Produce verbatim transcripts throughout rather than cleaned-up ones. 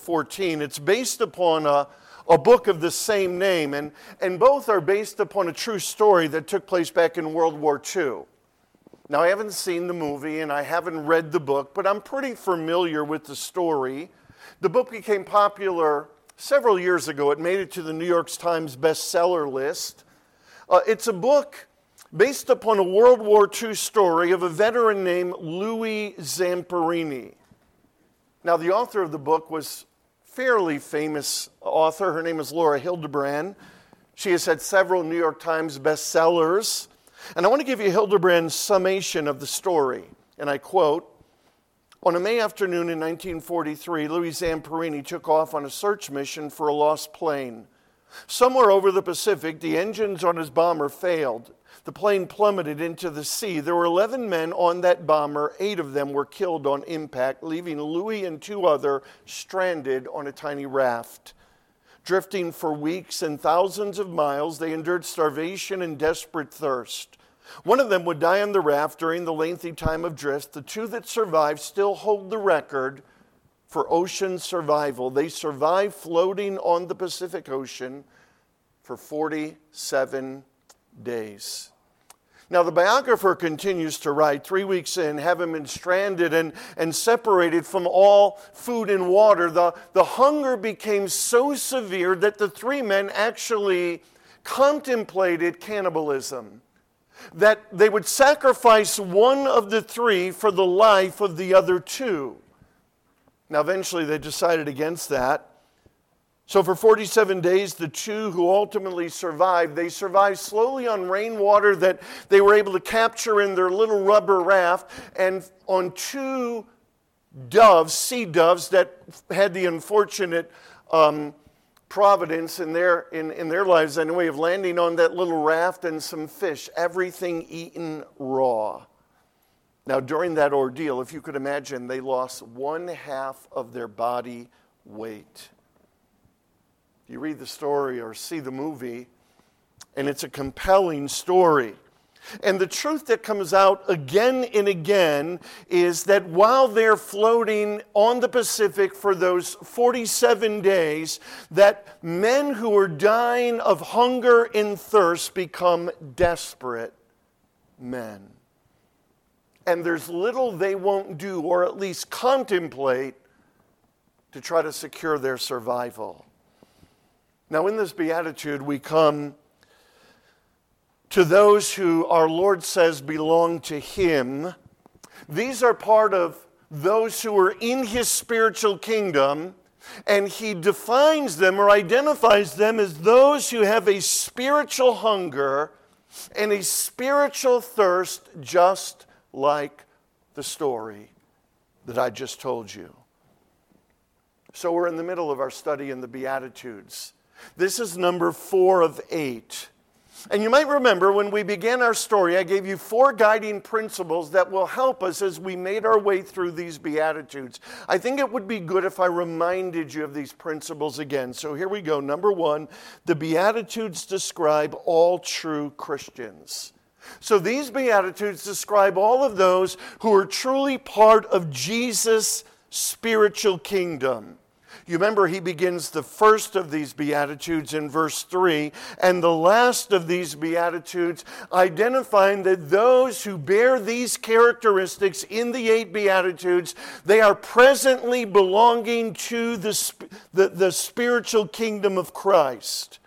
fourteen. It's based upon a, a book of the same name, and, and both are based upon a true story that took place back in World War Two. Now, I haven't seen the movie and I haven't read the book, but I'm pretty familiar with the story. The book became popular several years ago. It made it to the New York Times bestseller list. Uh, it's a book based upon a World War Two story of a veteran named Louis Zamperini. Now, the author of the book was a fairly famous author. Her name is Laura Hildebrand. She has had several New York Times bestsellers. And I want to give you Hildebrand's summation of the story. And I quote, "On a May afternoon in nineteen forty-three, Louis Zamperini took off on a search mission for a lost plane. Somewhere over the Pacific, the engines on his bomber failed. The plane plummeted into the sea. There were eleven men on that bomber. Eight of them were killed on impact, leaving Louis and two others stranded on a tiny raft. Drifting for weeks and thousands of miles, they endured starvation and desperate thirst. One of them would die on the raft during the lengthy time of drift. The two that survived still hold the record for ocean survival. They survived floating on the Pacific Ocean for forty-seven days." Now, the biographer continues to write, three weeks in, having been stranded and, and separated from all food and water, the, the hunger became so severe that the three men actually contemplated cannibalism, that they would sacrifice one of the three for the life of the other two. Now, eventually they decided against that. So for forty-seven days, the two who ultimately survived, they survived slowly on rainwater that they were able to capture in their little rubber raft, and on two doves, sea doves, that had the unfortunate um, providence in their, in, in their lives anyway of landing on that little raft, and some fish, everything eaten raw. Now, during that ordeal, if you could imagine, they lost one half of their body weight. You read the story or see the movie, and it's a compelling story. And the truth that comes out again and again is that while they're floating on the Pacific for those forty-seven days, that men who are dying of hunger and thirst become desperate men. And there's little they won't do, or at least contemplate, to try to secure their survival. Now, in this beatitude, we come to those who our Lord says belong to Him. These are part of those who are in His spiritual kingdom, and He defines them or identifies them as those who have a spiritual hunger and a spiritual thirst, just like the story that I just told you. So we're in the middle of our study in the Beatitudes. This is number four of eight. And you might remember when we began our story, I gave you four guiding principles that will help us as we made our way through these Beatitudes. I think it would be good if I reminded you of these principles again. So here we go. Number one, the Beatitudes describe all true Christians. So these Beatitudes describe all of those who are truly part of Jesus' spiritual kingdom. You remember he begins the first of these Beatitudes in verse three, and the last of these Beatitudes identifying that those who bear these characteristics in the eight Beatitudes, they are presently belonging to the, the, the spiritual kingdom of Christ.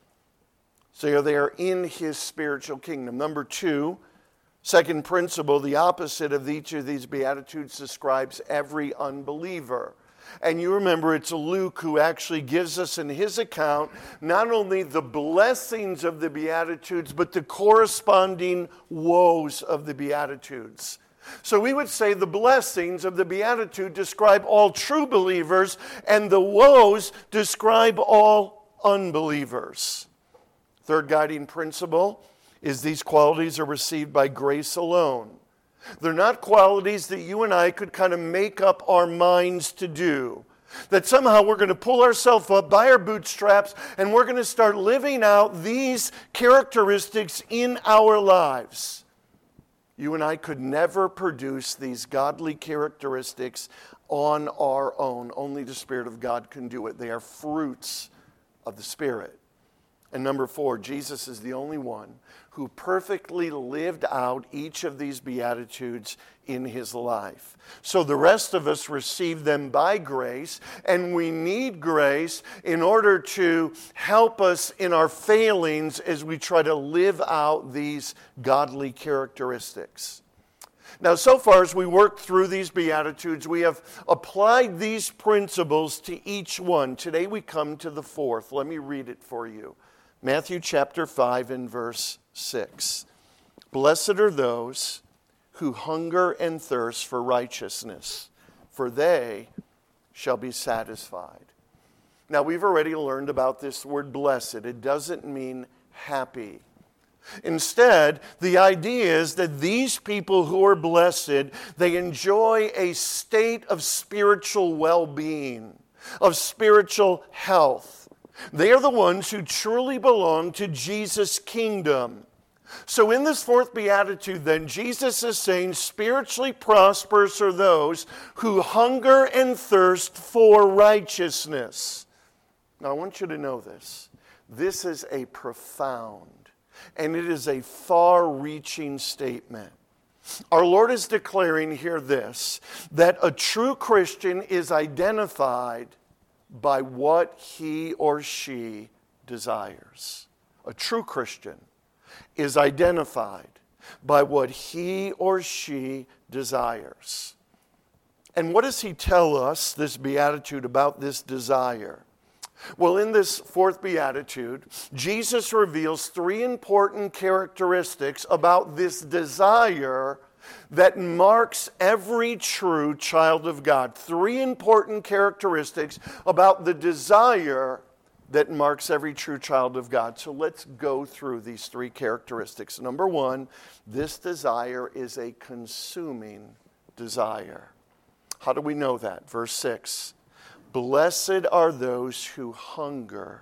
So they are in His spiritual kingdom. Number two, second principle, the opposite of each of these Beatitudes describes every unbeliever. And you remember it's Luke who actually gives us in his account not only the blessings of the Beatitudes, but the corresponding woes of the Beatitudes. So we would say the blessings of the Beatitude describe all true believers, and the woes describe all unbelievers. Third guiding principle is these qualities are received by grace alone. They're not qualities that you and I could kind of make up our minds to do. That somehow we're going to pull ourselves up by our bootstraps and we're going to start living out these characteristics in our lives. You and I could never produce these godly characteristics on our own. Only the Spirit of God can do it. They are fruits of the Spirit. And number four, Jesus is the only one who perfectly lived out each of these Beatitudes in his life. So the rest of us receive them by grace, and we need grace in order to help us in our failings as we try to live out these godly characteristics. Now, so far as we work through these Beatitudes, we have applied these principles to each one. Today we come to the fourth. Let me read it for you. Matthew chapter five and verse six. Blessed are those who hunger and thirst for righteousness, for they shall be satisfied. Now, we've already learned about this word blessed. It doesn't mean happy. Instead, the idea is that these people who are blessed, they enjoy a state of spiritual well-being, of spiritual health. They are the ones who truly belong to Jesus' kingdom. So in this fourth beatitude then, Jesus is saying spiritually prosperous are those who hunger and thirst for righteousness. Now I want you to know this. This is a profound and it is a far-reaching statement. Our Lord is declaring here this, that a true Christian is identified by what he or she desires. A true Christian is identified by what he or she desires. And what does he tell us, this beatitude, about this desire? Well, in this fourth beatitude, Jesus reveals three important characteristics about this desire that marks every true child of God. Three important characteristics about the desire that marks every true child of God. So let's go through these three characteristics. Number one, this desire is a consuming desire. How do we know that? Verse six, blessed are those who hunger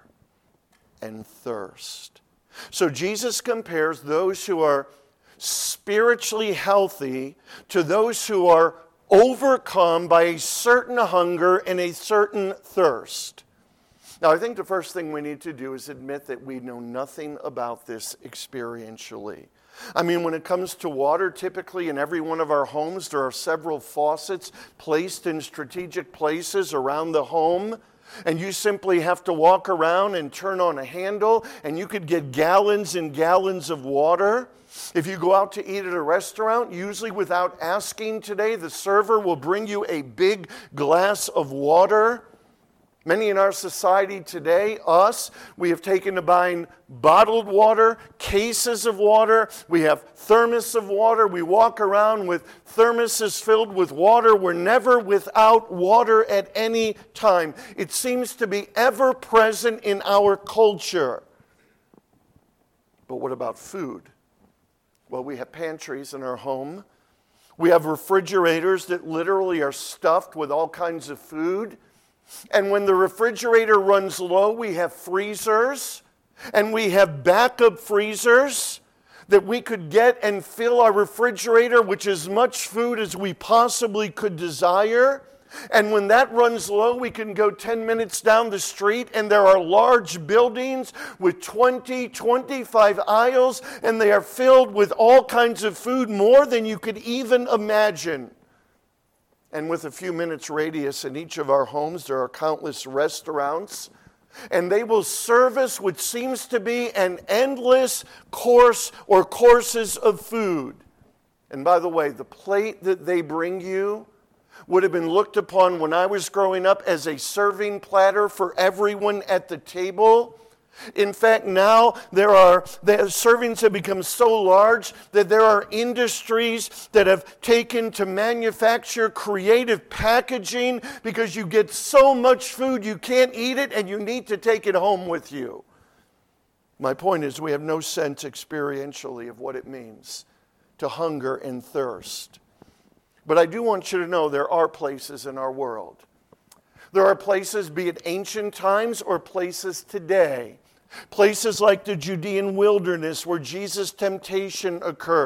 and thirst. So Jesus compares those who are spiritually healthy to those who are overcome by a certain hunger and a certain thirst. Now, I think the first thing we need to do is admit that we know nothing about this experientially. I mean, when it comes to water, typically in every one of our homes, there are several faucets placed in strategic places around the home. And you simply have to walk around and turn on a handle, and you could get gallons and gallons of water. If you go out to eat at a restaurant, usually without asking today, the server will bring you a big glass of water. Many in our society today, us, we have taken to buying bottled water, cases of water. We have thermos of water. We walk around with thermoses filled with water. We're never without water at any time. It seems to be ever present in our culture. But what about food? Well, we have pantries in our home. We have refrigerators that literally are stuffed with all kinds of food. And when the refrigerator runs low, we have freezers, and we have backup freezers that we could get and fill our refrigerator with as much food as we possibly could desire. And when that runs low, we can go ten minutes down the street, and there are large buildings with twenty, twenty-five aisles, and they are filled with all kinds of food, more than you could even imagine. And with a few minutes radius in each of our homes, there are countless restaurants. And they will serve us what seems to be an endless course or courses of food. And by the way, the plate that they bring you would have been looked upon when I was growing up as a serving platter for everyone at the table. In fact, now there are the servings have become so large that there are industries that have taken to manufacture creative packaging because you get so much food you can't eat it and you need to take it home with you. My point is, we have no sense experientially of what it means to hunger and thirst. But I do want you to know there are places in our world. There are places, be it ancient times or places today, places like the Judean wilderness where Jesus' temptation occurred.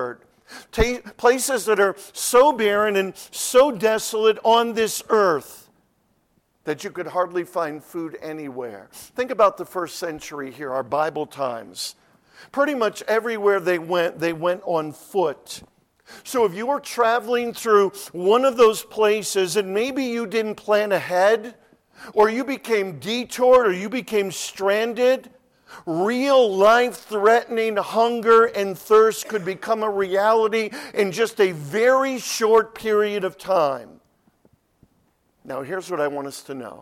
Ta- places that are so barren and so desolate on this earth that you could hardly find food anywhere. Think about the first century here, our Bible times. Pretty much everywhere they went, they went on foot. So if you were traveling through one of those places and maybe you didn't plan ahead, or you became detoured, or you became stranded, real life-threatening hunger and thirst could become a reality in just a very short period of time. Now, here's what I want us to know.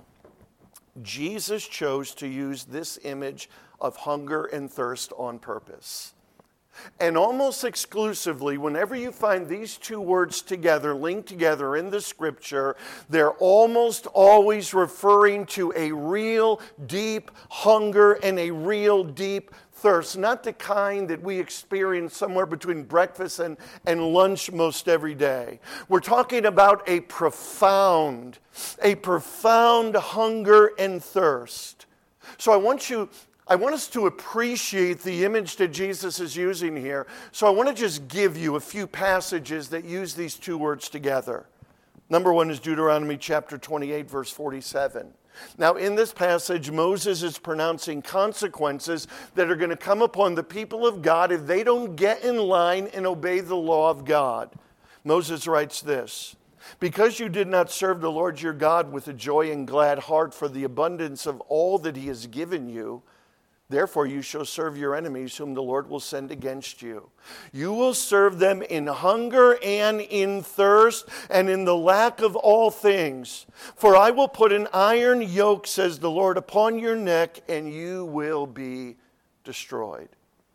Jesus chose to use this image of hunger and thirst on purpose. And almost exclusively, whenever you find these two words together, linked together in the Scripture, they're almost always referring to a real deep hunger and a real deep thirst. Not the kind that we experience somewhere between breakfast and, and lunch most every day. We're talking about a profound, a profound hunger and thirst. So I want you... I want us to appreciate the image that Jesus is using here. So I want to just give you a few passages that use these two words together. Number one is Deuteronomy chapter twenty-eight, verse forty-seven. Now in this passage, Moses is pronouncing consequences that are going to come upon the people of God if they don't get in line and obey the law of God. Moses writes this: "Because you did not serve the Lord your God with a joy and glad heart for the abundance of all that he has given you, therefore you shall serve your enemies whom the Lord will send against you. You will serve them in hunger and in thirst and in the lack of all things. For I will put an iron yoke, says the Lord, upon your neck, and you will be destroyed."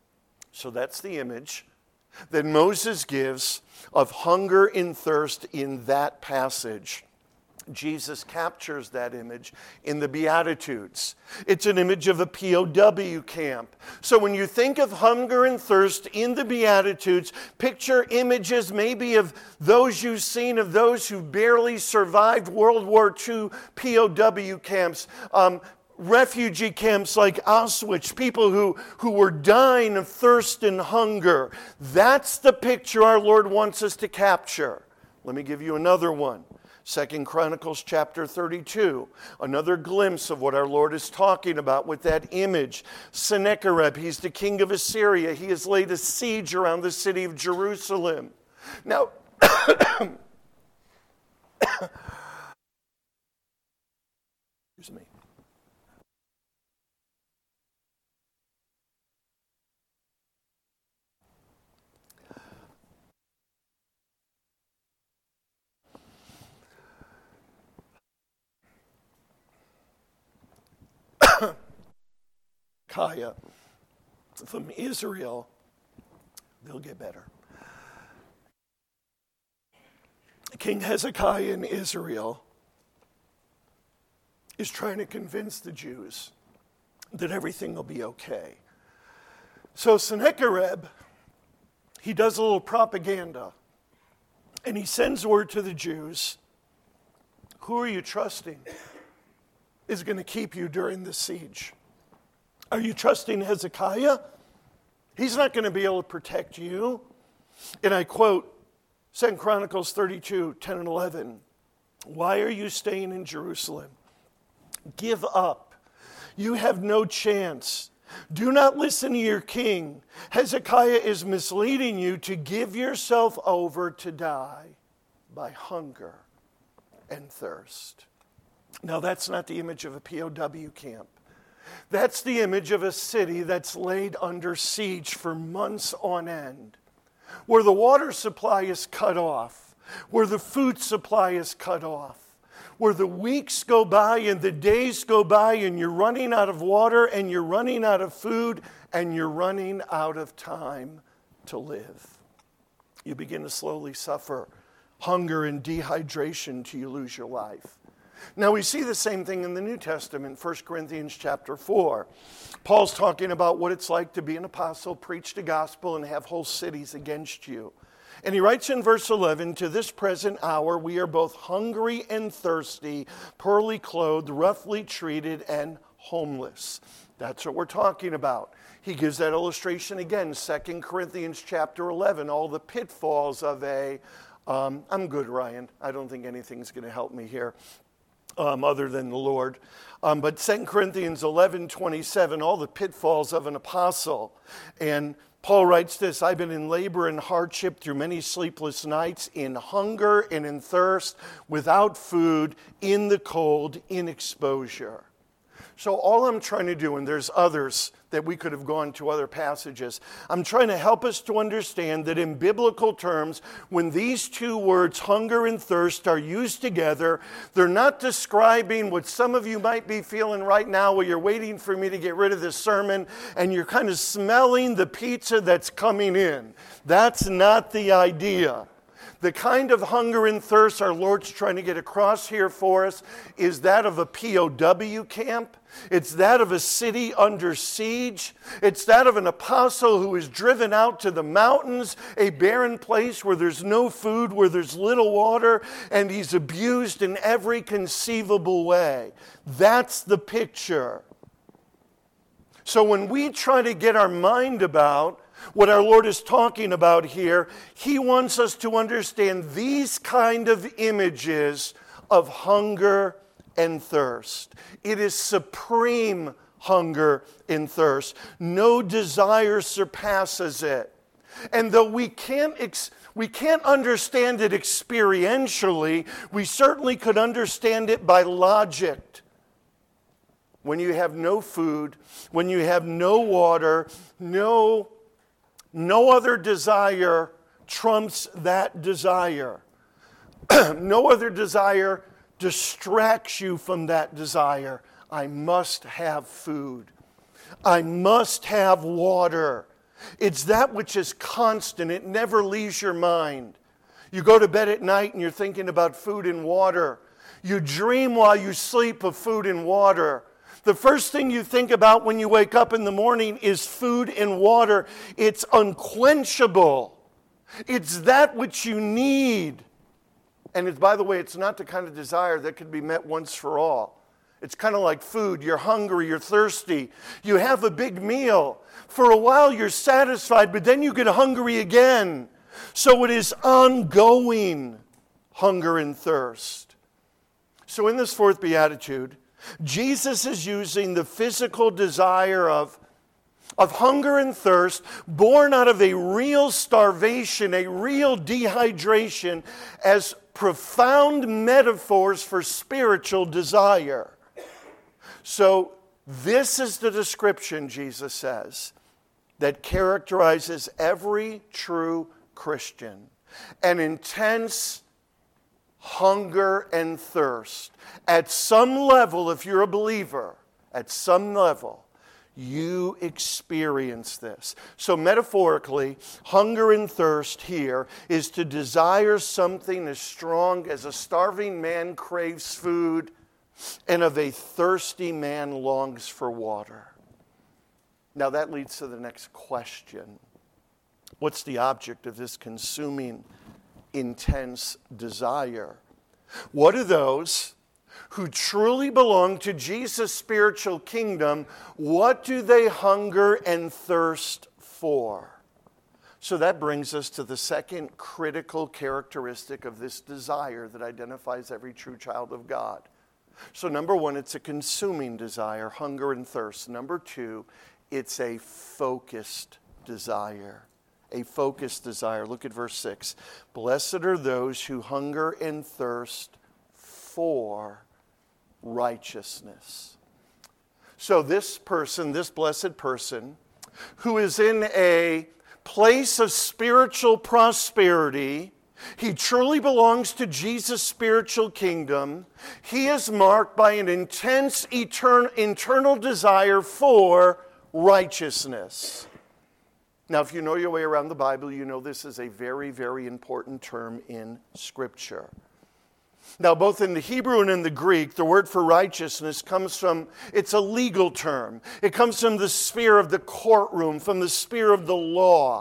So that's the image that Moses gives of hunger and thirst in that passage. Jesus captures that image in the Beatitudes. It's an image of a P O W camp. So when you think of hunger and thirst in the Beatitudes, picture images maybe of those you've seen, of those who barely survived World War Two P O W camps, um, refugee camps like Auschwitz, people who, who were dying of thirst and hunger. That's the picture our Lord wants us to capture. Let me give you another one. Second Chronicles chapter thirty-two, another glimpse of what our Lord is talking about with that image. Sennacherib, he's the king of Assyria. He has laid a siege around the city of Jerusalem. Now, excuse me. Hezekiah from Israel, they'll get better. King Hezekiah in Israel is trying to convince the Jews that everything will be okay. So Sennacherib, he does a little propaganda, and he sends word to the Jews, who are you trusting is going to keep you during the siege? Are you trusting Hezekiah? He's not going to be able to protect you. And I quote Second Chronicles thirty-two, ten and eleven. "Why are you staying in Jerusalem? Give up. You have no chance. Do not listen to your king. Hezekiah is misleading you to give yourself over to die by hunger and thirst." Now that's not the image of a P O W camp. That's the image of a city that's laid under siege for months on end, where the water supply is cut off, where the food supply is cut off, where the weeks go by and the days go by and you're running out of water and you're running out of food and you're running out of time to live. You begin to slowly suffer hunger and dehydration till you lose your life. Now we see the same thing in the New Testament, First Corinthians chapter four. Paul's talking about what it's like to be an apostle, preach the gospel, and have whole cities against you. And he writes in verse eleven, "To this present hour we are both hungry and thirsty, poorly clothed, roughly treated, and homeless. That's what we're talking about. He gives that illustration again, Second Corinthians chapter eleven, all the pitfalls of a, um, I'm good, Ryan. I don't think anything's going to help me here um, other than the Lord. Um, but Second Corinthians eleven twenty-seven, all the pitfalls of an apostle. And Paul writes this, I've been in labor and hardship through many sleepless nights, in hunger and in thirst, without food, in the cold, in exposure. So all I'm trying to do, and there's others that we could have gone to other passages, I'm trying to help us to understand that in biblical terms, when these two words, hunger and thirst, are used together, they're not describing what some of you might be feeling right now while you're waiting for me to get rid of this sermon and you're kind of smelling the pizza that's coming in. That's not the idea. The kind of hunger and thirst our Lord's trying to get across here for us is that of a P O W camp. It's that of a city under siege. It's that of an apostle who is driven out to the mountains, a barren place where there's no food, where there's little water, and he's abused in every conceivable way. That's the picture. So when we try to get our mind about what our Lord is talking about here, He wants us to understand these kind of images of hunger and thirst. It is supreme hunger and thirst. No desire surpasses it. And though we can't ex- we can't understand it experientially, we certainly could understand it by logic. When you have no food, when you have no water, no No other desire trumps that desire. No other desire distracts you from that desire. I must have food. I must have water. It's that which is constant. It never leaves your mind. You go to bed at night and you're thinking about food and water. You dream while you sleep of food and water. The first thing you think about when you wake up in the morning is food and water. It's unquenchable. It's that which you need. And it's, by the way, it's not the kind of desire that could be met once for all. It's kind of like food. You're hungry, you're thirsty. You have a big meal. For a while you're satisfied, but then you get hungry again. So it is ongoing hunger and thirst. So in this fourth beatitude, Jesus is using the physical desire of, of hunger and thirst born out of a real starvation, a real dehydration, as profound metaphors for spiritual desire. So this is the description, Jesus says, that characterizes every true Christian. An intense hunger and thirst. At some level, if you're a believer, at some level, you experience this. So metaphorically, hunger and thirst here is to desire something as strong as a starving man craves food and of a thirsty man longs for water. Now that leads to the next question. What's the object of this consuming intense desire? What do those who truly belong to Jesus' spiritual kingdom, what do they hunger and thirst for? So that brings us to the second critical characteristic of this desire that identifies every true child of God. So number one, it's a consuming desire, hunger and thirst. Number two, it's a focused desire. A focused desire. Look at verse six. Blessed are those who hunger and thirst for righteousness. So this person, this blessed person, who is in a place of spiritual prosperity, he truly belongs to Jesus' spiritual kingdom. He is marked by an intense etern- internal desire for righteousness. Now, if you know your way around the Bible, you know this is a very, very important term in Scripture. Now, both in the Hebrew and in the Greek, the word for righteousness comes from, it's a legal term. It comes from the sphere of the courtroom, from the sphere of the law.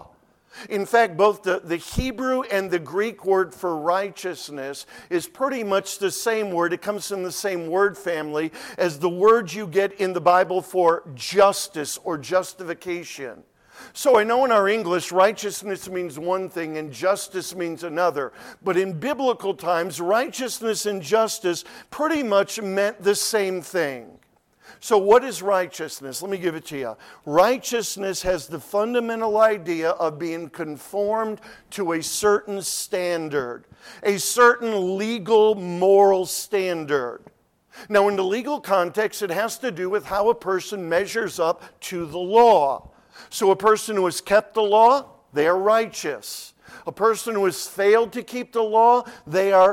In fact, both the, the Hebrew and the Greek word for righteousness is pretty much the same word. It comes from the same word family as the word you get in the Bible for justice or justification. So I know in our English, righteousness means one thing and justice means another. But in biblical times, righteousness and justice pretty much meant the same thing. So what is righteousness? Let me give it to you. Righteousness has the fundamental idea of being conformed to a certain standard, a certain legal, moral standard. Now, in the legal context, it has to do with how a person measures up to the law. So a person who has kept the law, they are righteous. A person who has failed to keep the law, they are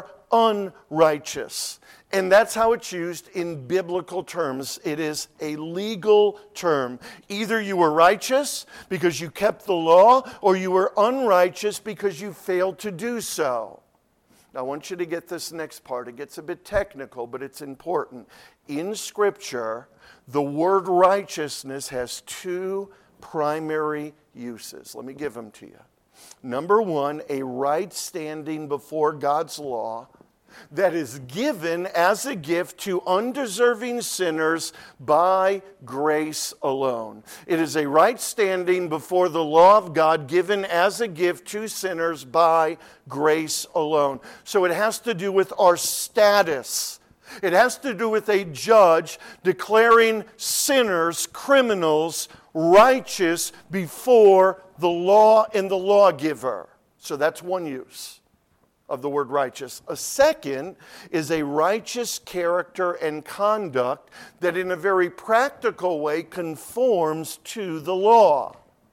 unrighteous. And that's how it's used in biblical terms. It is a legal term. Either you were righteous because you kept the law, or you were unrighteous because you failed to do so. Now, I want you to get this next part. It gets a bit technical, but it's important. In Scripture, the word righteousness has two primary uses. Let me give them to you. Number one, a right standing before God's law that is given as a gift to undeserving sinners by grace alone. It is a right standing before the law of God given as a gift to sinners by grace alone. So it has to do with our status. It has to do with a judge declaring sinners, criminals, righteous before the law and the lawgiver. So that's one use of the word righteous. A second is a righteous character and conduct that in a very practical way conforms to the law.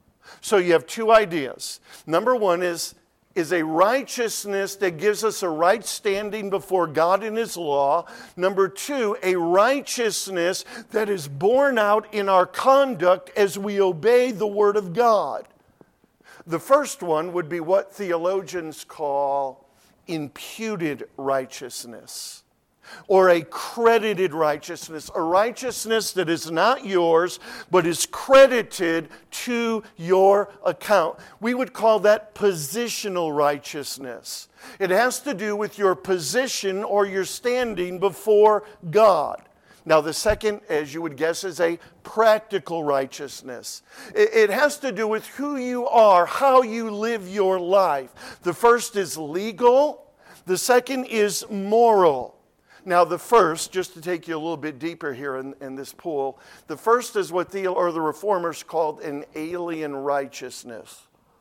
So you have two ideas. Number one is, is a righteousness that gives us a right standing before God in His law. Number two, a righteousness that is borne out in our conduct as we obey the Word of God. The first one would be what theologians call imputed righteousness, or a credited righteousness, a righteousness that is not yours, but is credited to your account. We would call that positional righteousness. It has to do with your position or your standing before God. Now, the second, as you would guess, is a practical righteousness. It has to do with who you are, how you live your life. The first is legal. The second is moral. Now, the first, just to take you a little bit deeper here in, in this pool, the first is what the, or the Reformers called an alien righteousness.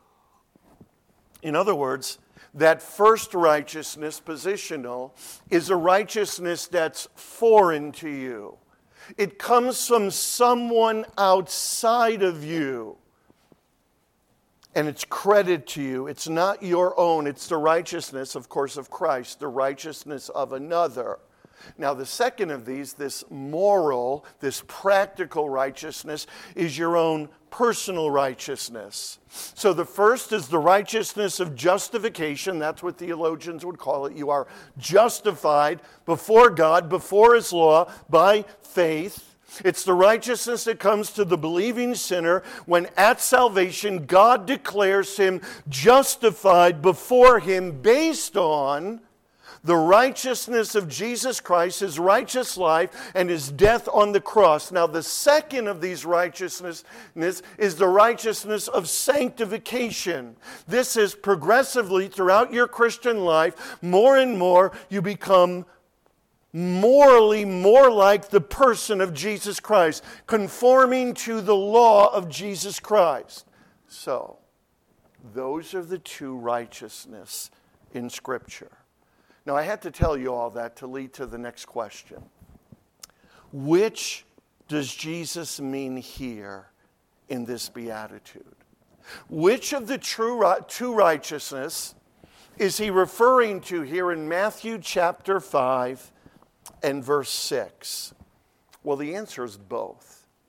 In other words, that first righteousness, positional, is a righteousness that's foreign to you. It comes from someone outside of you. And it's credited to you. It's not your own. It's the righteousness, of course, of Christ, the righteousness of another. Now, the second of these, this moral, this practical righteousness, is your own personal righteousness. So the first is the righteousness of justification. That's what theologians would call it. You are justified before God, before His law, by faith. It's the righteousness that comes to the believing sinner when at salvation God declares him justified before Him based on the righteousness of Jesus Christ, His righteous life, and His death on the cross. Now, the second of these righteousnesses is the righteousness of sanctification. This is progressively throughout your Christian life, more and more you become morally more like the person of Jesus Christ, conforming to the law of Jesus Christ. So, those are the two righteousness in Scripture. Now, I had to tell you all that to lead to the next question. Which does Jesus mean here in this beatitude? Which of the true two righteousness is He referring to here in Matthew chapter five and verse six? Well, the answer is both.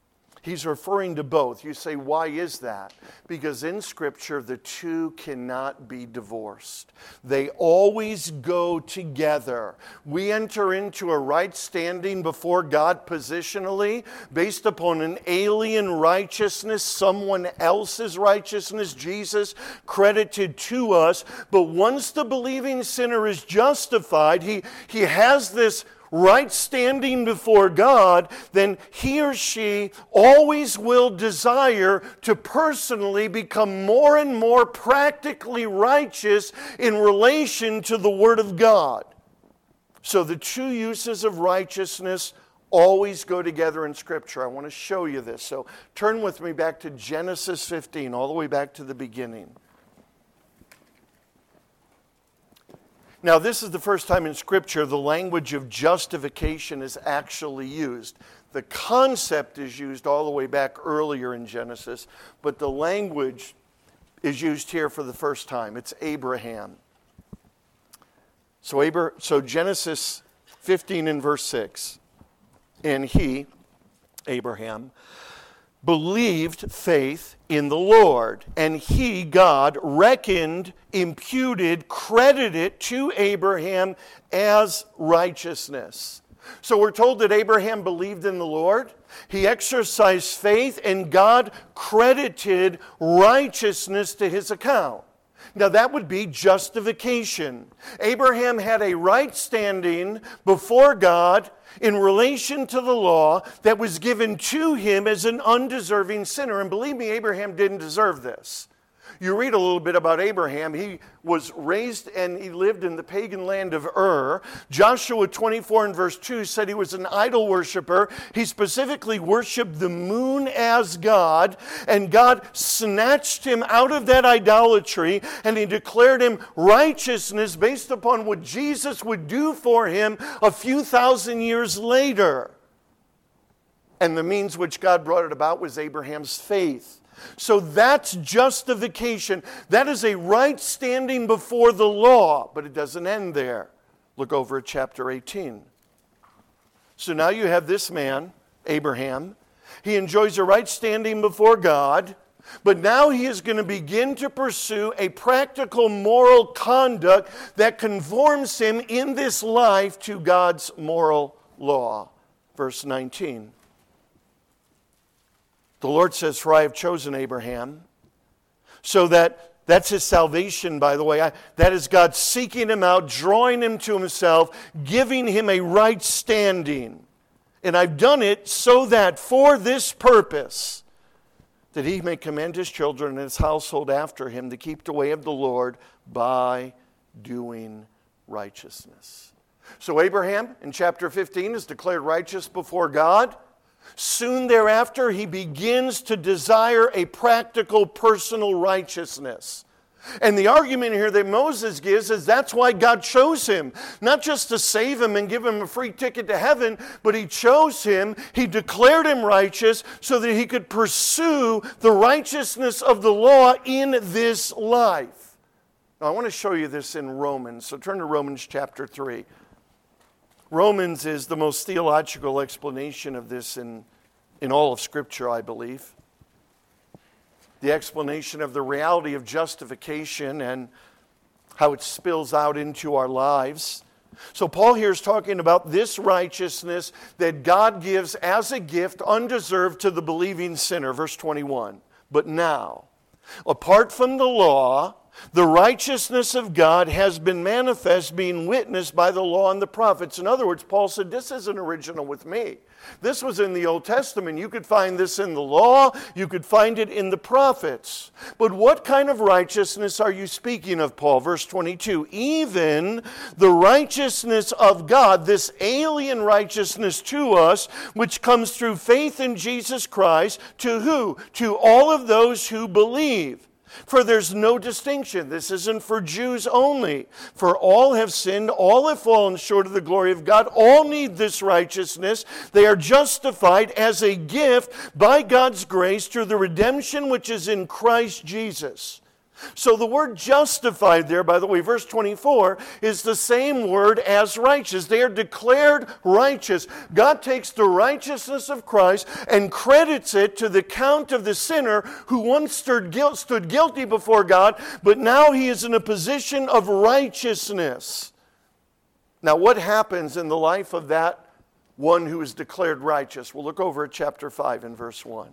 He's referring to both. You say, why is that? Because in Scripture, the two cannot be divorced. They always go together. We enter into a right standing before God positionally based upon an alien righteousness, someone else's righteousness, Jesus credited to us. But once the believing sinner is justified, he, he has this right standing before God, then he or she always will desire to personally become more and more practically righteous in relation to the Word of God. So the two uses of righteousness always go together in Scripture. I want to show you this. So turn with me back to Genesis fifteen, all the way back to the beginning. Now, this is the first time in Scripture the language of justification is actually used. The concept is used all the way back earlier in Genesis, but the language is used here for the first time. It's Abraham. So, Abra- so Genesis fifteen and verse six. And he, Abraham, believed faith in the Lord, and he, God, reckoned, imputed, credited to Abraham as righteousness. So we're told that Abraham believed in the Lord, he exercised faith, and God credited righteousness to his account. Now that would be justification. Abraham had a right standing before God in relation to the law that was given to him as an undeserving sinner. And believe me, Abraham didn't deserve this. You read a little bit about Abraham. He was raised and he lived in the pagan land of Ur. Joshua twenty-four and verse two said he was an idol worshiper. He specifically worshiped the moon as God, and God snatched him out of that idolatry, and he declared him righteousness based upon what Jesus would do for him a few thousand years later. And the means which God brought it about was Abraham's faith. So that's justification. That is a right standing before the law, but it doesn't end there. Look over at chapter eighteen. So now you have this man, Abraham. He enjoys a right standing before God, but now he is going to begin to pursue a practical moral conduct that conforms him in this life to God's moral law. Verse nineteen. The Lord says, for I have chosen Abraham. So that, that's his salvation, by the way. I, that is God seeking him out, drawing him to himself, giving him a right standing. And I've done it so that for this purpose, that he may command his children and his household after him to keep the way of the Lord by doing righteousness. So Abraham, in chapter fifteen, is declared righteous before God. Soon thereafter, he begins to desire a practical personal righteousness. And the argument here that Moses gives is that's why God chose him. Not just to save him and give him a free ticket to heaven, but he chose him, he declared him righteous so that he could pursue the righteousness of the law in this life. Now I want to show you this in Romans. So turn to Romans chapter three. Romans is the most theological explanation of this in, in all of Scripture, I believe. The explanation of the reality of justification and how it spills out into our lives. So Paul here is talking about this righteousness that God gives as a gift undeserved to the believing sinner. Verse twenty-one. But now, apart from the law, the righteousness of God has been manifest, being witnessed by the law and the prophets. In other words, Paul said, this isn't original with me. This was in the Old Testament. You could find this in the law. You could find it in the prophets. But what kind of righteousness are you speaking of, Paul? Verse twenty-two, even the righteousness of God, this alien righteousness to us, which comes through faith in Jesus Christ, to who? To all of those who believe. For there's no distinction. This isn't for Jews only. For all have sinned, all have fallen short of the glory of God. All need this righteousness. They are justified as a gift by God's grace through the redemption which is in Christ Jesus. So the word justified there, by the way, verse twenty-four, is the same word as righteous. They are declared righteous. God takes the righteousness of Christ and credits it to the count of the sinner who once stood, guilt, stood guilty before God, but now he is in a position of righteousness. Now, what happens in the life of that one who is declared righteous? We'll look over at chapter five and verse one.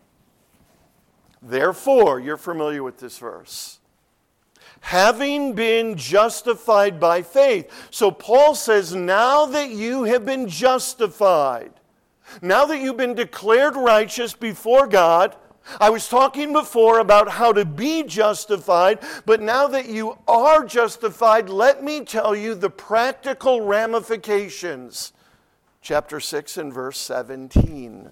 Therefore, you're familiar with this verse, having been justified by faith. So Paul says, now that you have been justified, now that you've been declared righteous before God, I was talking before about how to be justified, but now that you are justified, let me tell you the practical ramifications. Chapter six and verse seventeen.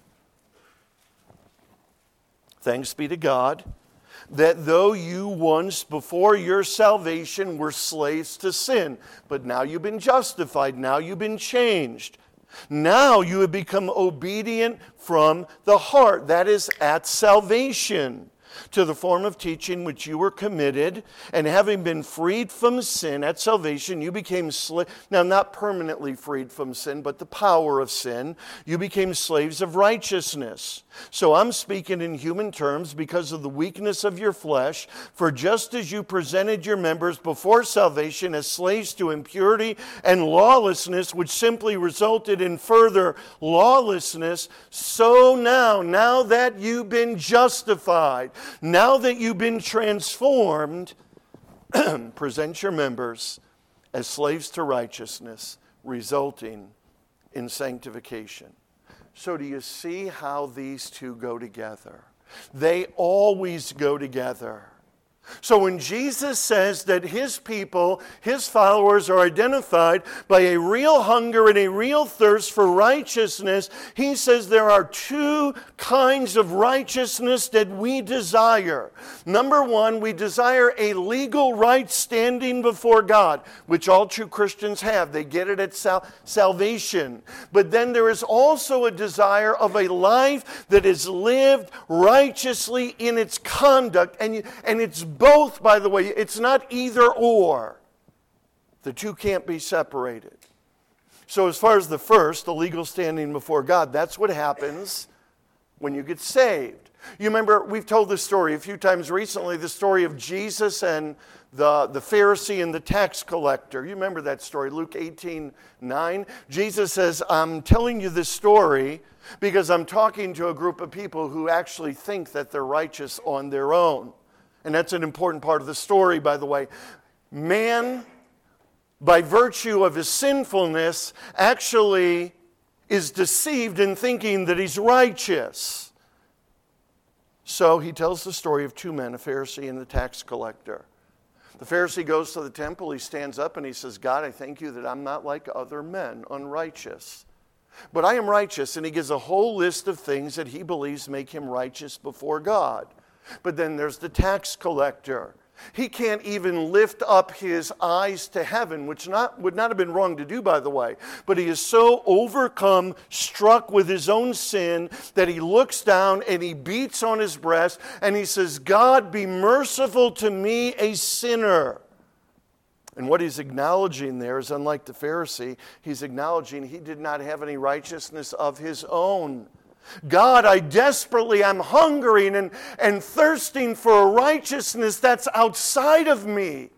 Thanks be to God, that though you once before your salvation were slaves to sin, but now you've been justified, now you've been changed. Now you have become obedient from the heart, that is at salvation, to the form of teaching which you were committed, and having been freed from sin at salvation, you became slaves. Now, not permanently freed from sin, but the power of sin. You became slaves of righteousness. So I'm speaking in human terms because of the weakness of your flesh. For just as you presented your members before salvation as slaves to impurity and lawlessness, which simply resulted in further lawlessness, so now, now that you've been justified, now that you've been transformed, present your members as slaves to righteousness, resulting in sanctification. So do you see how these two go together? They always go together. So when Jesus says that his people, his followers are identified by a real hunger and a real thirst for righteousness, he says there are two kinds of righteousness that we desire. Number one, we desire a legal right standing before God, which all true Christians have. They get it at sal- salvation. But then there is also a desire of a life that is lived righteously in its conduct, and, and it's both, by the way. It's not either or. The two can't be separated. So as far as the first, the legal standing before God, that's what happens when you get saved. You remember, we've told this story a few times recently, the story of Jesus and the, the Pharisee and the tax collector. You remember that story, Luke eighteen nine. Jesus says, I'm telling you this story because I'm talking to a group of people who actually think that they're righteous on their own. And that's an important part of the story, by the way. Man, by virtue of his sinfulness, actually is deceived in thinking that he's righteous. So he tells the story of two men, a Pharisee and a tax collector. The Pharisee goes to the temple, he stands up and he says, God, I thank you that I'm not like other men, unrighteous. But I am righteous, and he gives a whole list of things that he believes make him righteous before God. But then there's the tax collector. He can't even lift up his eyes to heaven, which not, would not have been wrong to do, by the way. But he is so overcome, struck with his own sin, that he looks down and he beats on his breast and he says, God, be merciful to me, a sinner. And what he's acknowledging there is, unlike the Pharisee, he's acknowledging he did not have any righteousness of his own. God, I desperately am hungering and, and thirsting for a righteousness that's outside of me.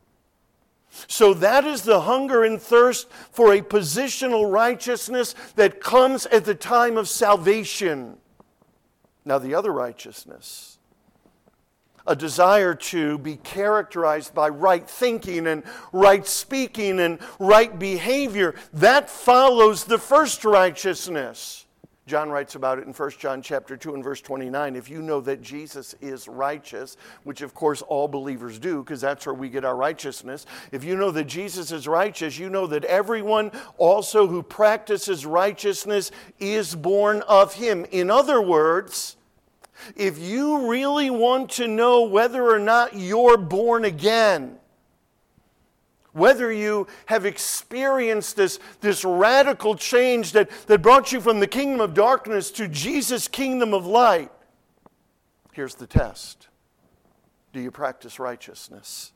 So that is the hunger and thirst for a positional righteousness that comes at the time of salvation. Now the other righteousness, a desire to be characterized by right thinking and right speaking and right behavior, that follows the first righteousness. John writes about it in First John chapter two and verse twenty-nine. If you know that Jesus is righteous, which of course all believers do, because that's where we get our righteousness. If you know that Jesus is righteous, you know that everyone also who practices righteousness is born of him. In other words, if you really want to know whether or not you're born again, whether you have experienced this, this radical change that, that brought you from the kingdom of darkness to Jesus' kingdom of light, here's the test. Do you practice righteousness?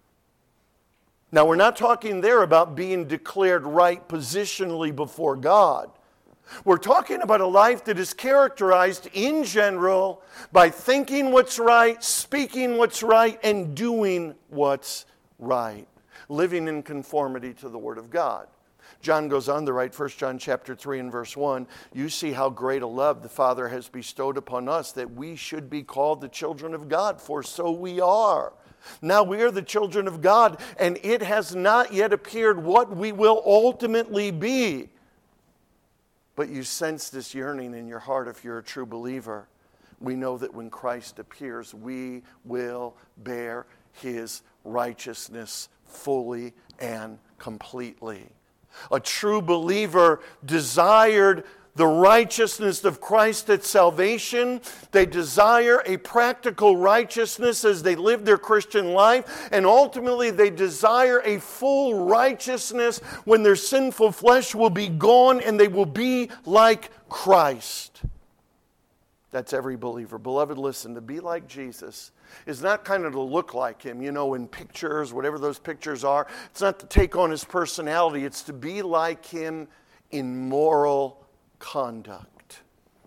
Now, we're not talking there about being declared right positionally before God. We're talking about a life that is characterized in general by thinking what's right, speaking what's right, and doing what's right. Living in conformity to the Word of God. John goes on to write, First John chapter three and verse one, you see how great a love the Father has bestowed upon us that we should be called the children of God, for so we are. Now we are the children of God, and it has not yet appeared what we will ultimately be. But you sense this yearning in your heart if you're a true believer. We know that when Christ appears, we will bear His righteousness fully and completely. A true believer desired the righteousness of Christ at salvation. They desire a practical righteousness as they live their Christian life. And ultimately, they desire a full righteousness when their sinful flesh will be gone and they will be like Christ. That's every believer. Beloved, listen, to be like Jesus is not kind of to look like Him, you know, in pictures, whatever those pictures are. It's not to take on His personality. It's to be like Him in moral conduct.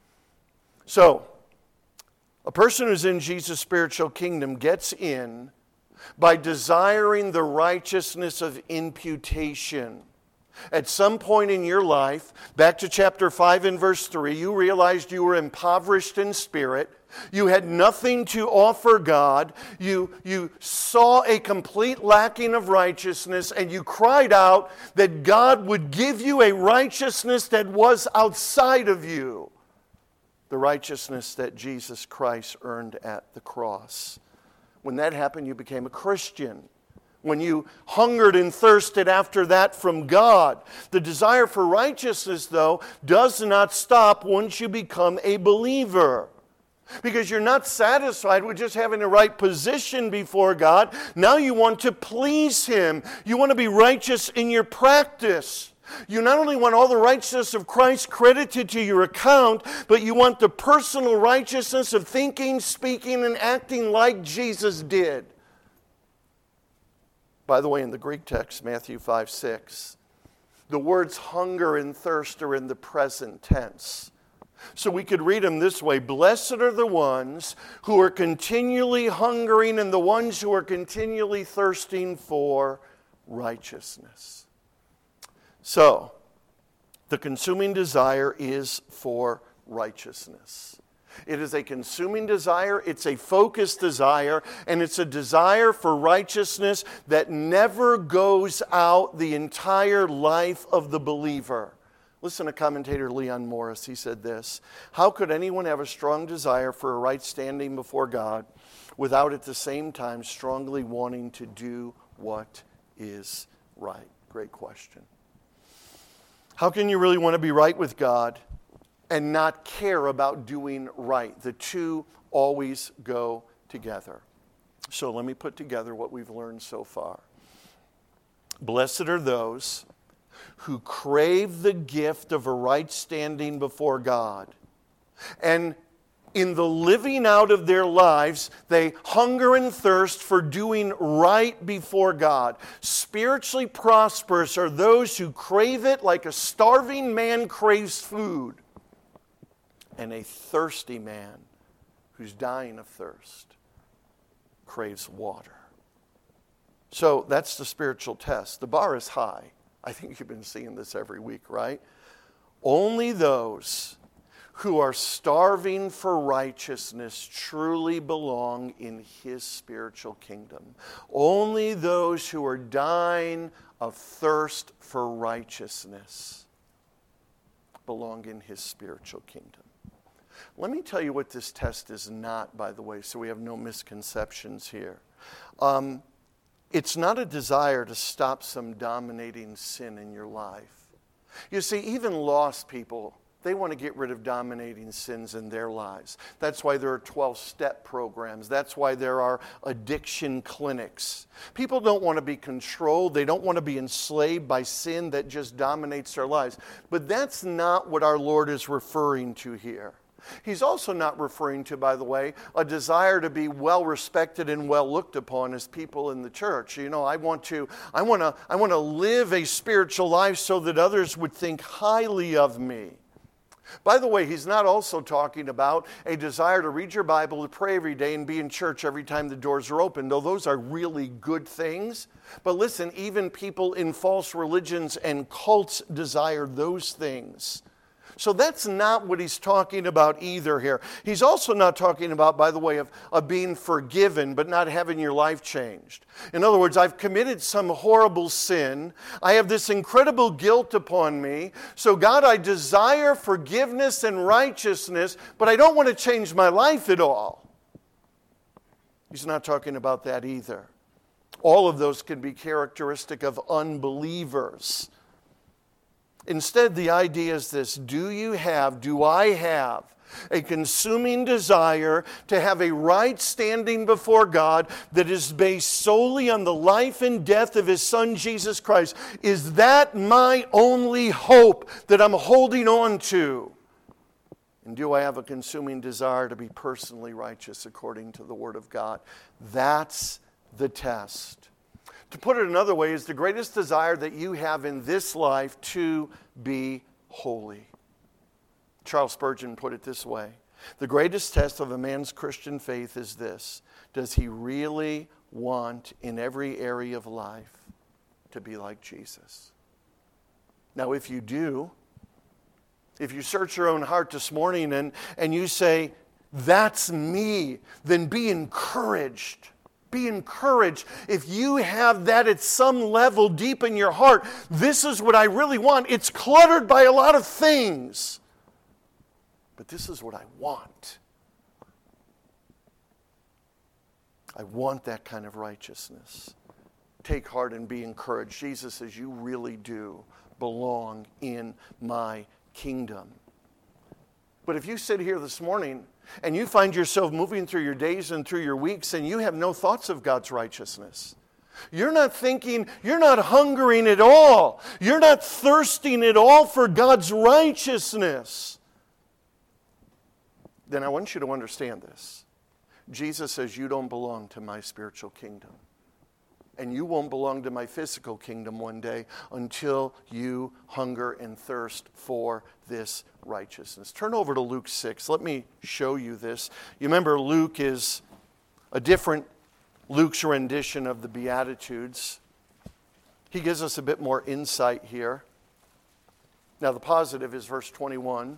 So, a person who's in Jesus' spiritual kingdom gets in by desiring the righteousness of imputation. At some point in your life, back to chapter five and verse three, you realized you were impoverished in spirit. You had nothing to offer God. You, you saw a complete lacking of righteousness, and you cried out that God would give you a righteousness that was outside of you. The righteousness that Jesus Christ earned at the cross. When that happened, you became a Christian. When you hungered and thirsted after that from God. The desire for righteousness, though, does not stop once you become a believer. Because you're not satisfied with just having the right position before God. Now you want to please Him. You want to be righteous in your practice. You not only want all the righteousness of Christ credited to your account, but you want the personal righteousness of thinking, speaking, and acting like Jesus did. By the way, in the Greek text, Matthew five six, the words hunger and thirst are in the present tense. So we could read them this way: blessed are the ones who are continually hungering and the ones who are continually thirsting for righteousness. So, the consuming desire is for righteousness. It is a consuming desire, it's a focused desire, and it's a desire for righteousness that never goes out the entire life of the believer. Listen to commentator Leon Morris. He said this: how could anyone have a strong desire for a right standing before God without at the same time strongly wanting to do what is right? Great question. How can you really want to be right with God and not care about doing right? The two always go together. So let me put together what we've learned so far. Blessed are those who crave the gift of a right standing before God. And in the living out of their lives, they hunger and thirst for doing right before God. Spiritually prosperous are those who crave it like a starving man craves food, and a thirsty man who's dying of thirst craves water. So that's the spiritual test. The bar is high. I think you've been seeing this every week, right? Only those who are starving for righteousness truly belong in His spiritual kingdom. Only those who are dying of thirst for righteousness belong in His spiritual kingdom. Let me tell you what this test is not, by the way, so we have no misconceptions here. Um, it's not a desire to stop some dominating sin in your life. You see, even lost people, they want to get rid of dominating sins in their lives. That's why there are twelve-step programs. That's why there are addiction clinics. People don't want to be controlled. They don't want to be enslaved by sin that just dominates their lives. But that's not what our Lord is referring to here. He's also not referring to, by the way, a desire to be well respected and well looked upon as people in the church. You know, I want to, I want to, I want to live a spiritual life so that others would think highly of me. By the way, he's not also talking about a desire to read your Bible, to pray every day, and be in church every time the doors are open, though those are really good things. But listen, even people in false religions and cults desire those things. So that's not what he's talking about either here. He's also not talking about, by the way, of, of being forgiven but not having your life changed. In other words, I've committed some horrible sin. I have this incredible guilt upon me. So God, I desire forgiveness and righteousness, but I don't want to change my life at all. He's not talking about that either. All of those can be characteristic of unbelievers. Instead, the idea is this: do you have, do I have a consuming desire to have a right standing before God that is based solely on the life and death of His Son, Jesus Christ? Is that my only hope that I'm holding on to? And do I have a consuming desire to be personally righteous according to the Word of God? That's the test. To put it another way, is the greatest desire that you have in this life to be holy. Charles Spurgeon put it this way: the greatest test of a man's Christian faith is this: does he really want in every area of life to be like Jesus? Now, if you do, if you search your own heart this morning and, and you say, that's me, then be encouraged. Be encouraged. If you have that at some level deep in your heart, this is what I really want. It's cluttered by a lot of things, but this is what I want. I want that kind of righteousness. Take heart and be encouraged. Jesus says, you really do belong in my kingdom. But if you sit here this morning and you find yourself moving through your days and through your weeks and you have no thoughts of God's righteousness, you're not thinking, you're not hungering at all, you're not thirsting at all for God's righteousness, then I want you to understand this. Jesus says you don't belong to my spiritual kingdom. And you won't belong to my physical kingdom one day until you hunger and thirst for this righteousness. Turn over to Luke six. Let me show you this. You remember Luke is a different Luke's rendition of the Beatitudes. He gives us a bit more insight here. Now the positive is verse twenty-one.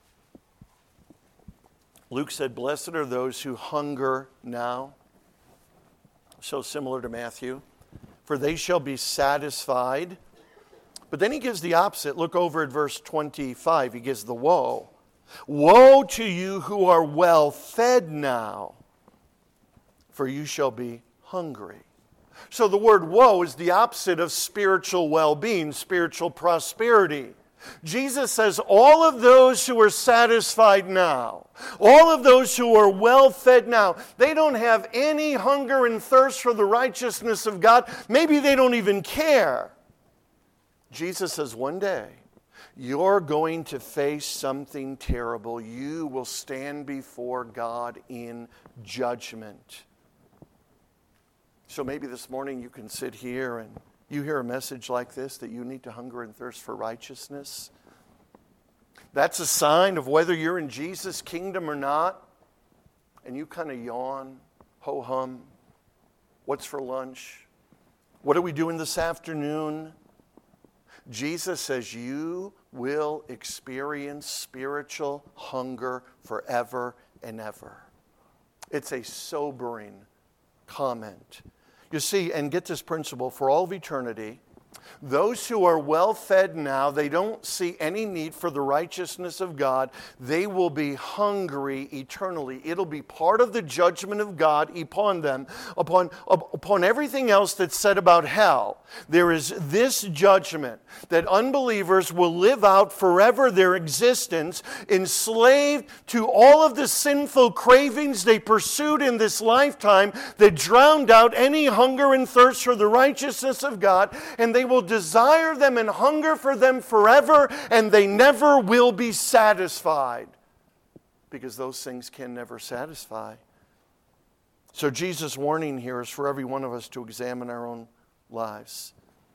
Luke said, blessed are those who hunger now. So similar to Matthew. For they shall be satisfied. But then he gives the opposite. Look over at verse twenty-five. He gives the woe. Woe to you who are well fed now, for you shall be hungry. So the word woe is the opposite of spiritual well-being, spiritual prosperity. Jesus says all of those who are satisfied now, all of those who are well fed now, they don't have any hunger and thirst for the righteousness of God. Maybe they don't even care. Jesus says one day you're going to face something terrible. You will stand before God in judgment. So maybe this morning you can sit here and you hear a message like this, that you need to hunger and thirst for righteousness. That's a sign of whether you're in Jesus' kingdom or not. And you kind of yawn, ho-hum. What's for lunch? What are we doing this afternoon? Jesus says you will experience spiritual hunger forever and ever. It's a sobering comment. You see, and get this principle, for all of eternity, those who are well fed now, they don't see any need for the righteousness of God. They will be hungry eternally. It'll be part of the judgment of God upon them, upon, upon everything else that's said about hell. There is this judgment that unbelievers will live out forever their existence, enslaved to all of the sinful cravings they pursued in this lifetime that drowned out any hunger and thirst for the righteousness of God, and they will desire them and hunger for them forever, and they never will be satisfied. because those things can never satisfy. So Jesus' warning here is for every one of us to examine our own lives.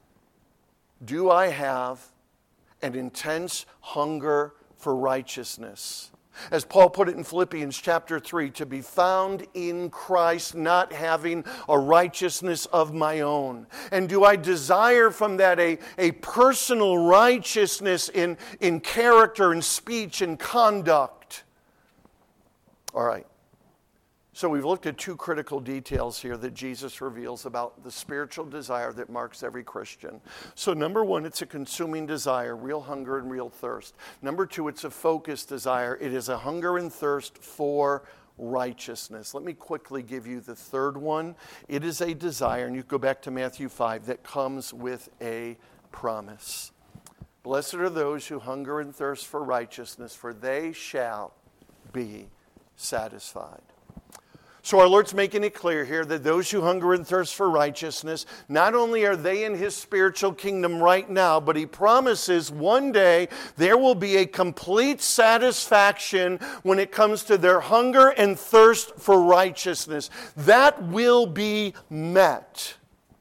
Do I have an intense hunger for righteousness? As Paul put it in Philippians chapter three, to be found in Christ, not having a righteousness of my own. And do I desire from that a, a personal righteousness in, in character and speech and conduct? All right. So we've looked at two critical details here that Jesus reveals about the spiritual desire that marks every Christian. So number one, it's a consuming desire, real hunger and real thirst. Number two, it's a focused desire. It is a hunger and thirst for righteousness. Let me quickly give you the third one. It is a desire, and you go back to Matthew five, that comes with a promise. Blessed are those who hunger and thirst for righteousness, for they shall be satisfied. So our Lord's making it clear here that those who hunger and thirst for righteousness, not only are they in His spiritual kingdom right now, but He promises one day there will be a complete satisfaction when it comes to their hunger and thirst for righteousness. That will be met.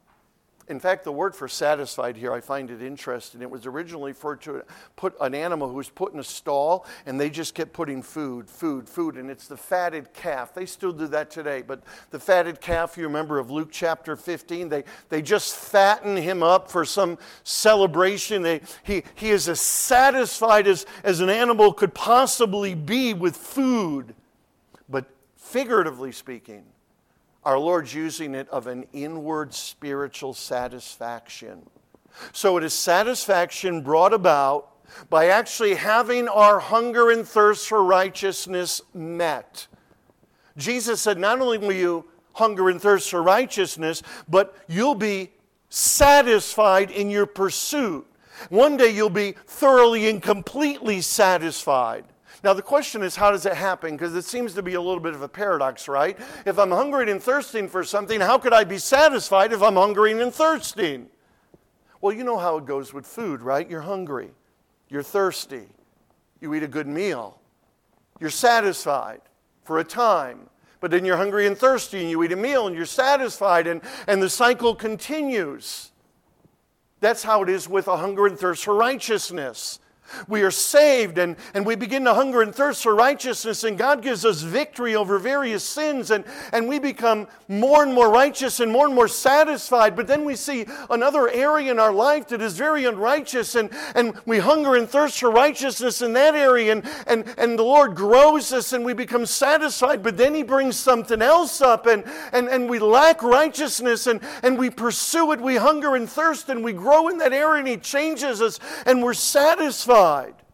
In fact, the word for satisfied here, I find it interesting. It was originally referred to put an animal who was put in a stall, and they just kept putting food, food, food, and it's the fatted calf. They still do that today, but the fatted calf, you remember of Luke chapter fifteen, they, they just fatten him up for some celebration. They, he, he is as satisfied as, as an animal could possibly be with food. But figuratively speaking, our Lord's using it of an inward spiritual satisfaction. So it is satisfaction brought about by actually having our hunger and thirst for righteousness met. Jesus said, not only will you hunger and thirst for righteousness, but you'll be satisfied in your pursuit. One day you'll be thoroughly and completely satisfied. Now the question is, how does it happen? Because it seems to be a little bit of a paradox, right? If I'm hungering and thirsting for something, how could I be satisfied if I'm hungering and thirsting? Well, you know how it goes with food, right? You're hungry. You're thirsty. You eat a good meal. You're satisfied for a time. But then you're hungry and thirsty and you eat a meal and you're satisfied, and, and the cycle continues. That's how it is with a hunger and thirst for righteousness. We are saved and, and we begin to hunger and thirst for righteousness, and God gives us victory over various sins, and, and we become more and more righteous and more and more satisfied. But then we see another area in our life that is very unrighteous, and, and we hunger and thirst for righteousness in that area, and, and, and the Lord grows us and we become satisfied. But then He brings something else up, and, and, and we lack righteousness, and, and we pursue it. We hunger and thirst and we grow in that area, and He changes us and we're satisfied.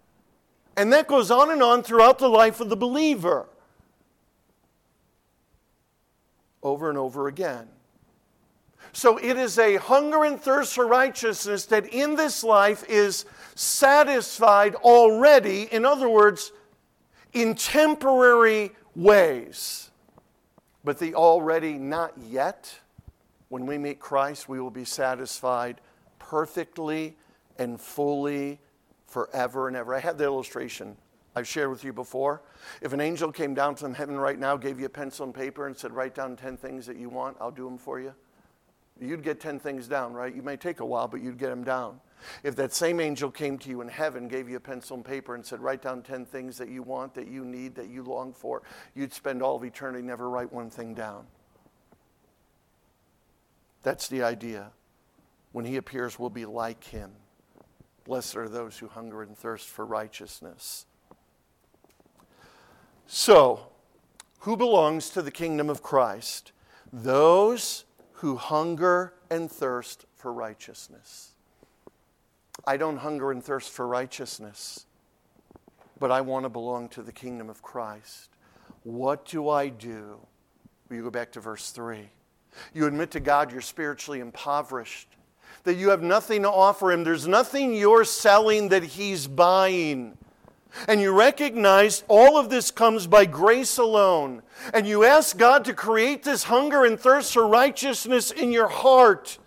And that goes on and on throughout the life of the believer. Over and over again. So it is a hunger and thirst for righteousness that in this life is satisfied already. In other words, in temporary ways. But the already not yet, when we meet Christ, we will be satisfied perfectly and fully forever and ever. I had the illustration I've shared with you before. If an angel came down from heaven right now, gave you a pencil and paper and said, write down ten things that you want, I'll do them for you. You'd get ten things down, right? You may take a while, but you'd get them down. If that same angel came to you in heaven, gave you a pencil and paper and said, write down ten things that you want, that you need, that you long for, you'd spend all of eternity, never write one thing down. That's the idea. When He appears, we'll be like Him. Blessed are those who hunger and thirst for righteousness. So, who belongs to the kingdom of Christ? Those who hunger and thirst for righteousness. I don't hunger and thirst for righteousness, but I want to belong to the kingdom of Christ. What do I do? Will you go back to verse three? You admit to God you're spiritually impoverished, that you have nothing to offer Him. There's nothing you're selling that He's buying. And you recognize all of this comes by grace alone. And you ask God to create this hunger and thirst for righteousness in your heart.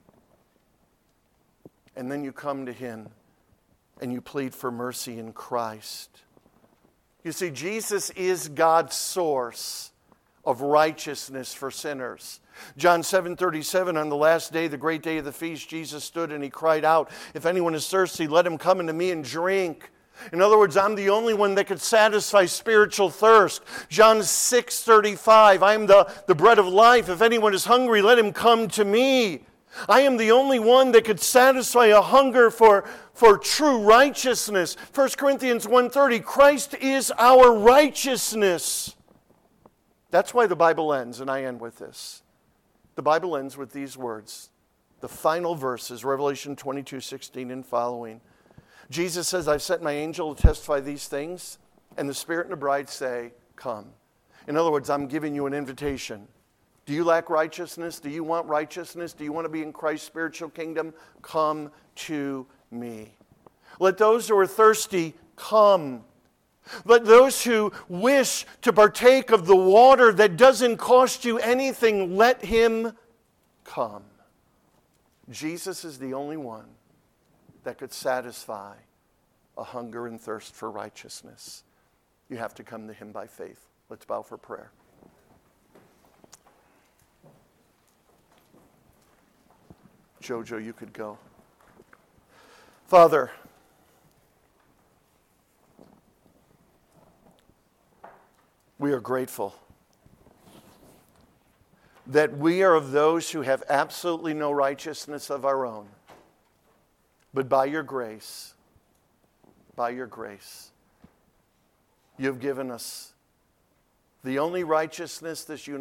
And then you come to Him and you plead for mercy in Christ. You see, Jesus is God's source of righteousness for sinners. John seven thirty-seven, on the last day, the great day of the feast, Jesus stood and he cried out, "If anyone is thirsty, let him come unto me and drink." In other words, I'm the only one that could satisfy spiritual thirst. John six thirty-five, I am the, the bread of life. If anyone is hungry, let him come to me. I am the only one that could satisfy a hunger for, for true righteousness. First Corinthians one thirty, Christ is our righteousness. That's why the Bible ends, and I end with this. The Bible ends with these words. The final verses, Revelation twenty-two sixteen and following. Jesus says, I've sent my angel to testify these things, and the Spirit and the bride say, come. In other words, I'm giving you an invitation. Do you lack righteousness? Do you want righteousness? Do you want to be in Christ's spiritual kingdom? Come to me. Let those who are thirsty come. Let those who wish to partake of the water that doesn't cost you anything, let him come. Jesus is the only one that could satisfy a hunger and thirst for righteousness. You have to come to him by faith. Let's bow for prayer. Jojo, you could go. Father, we are grateful that we are of those who have absolutely no righteousness of our own. But by your grace, by your grace, you have given us the only righteousness this universe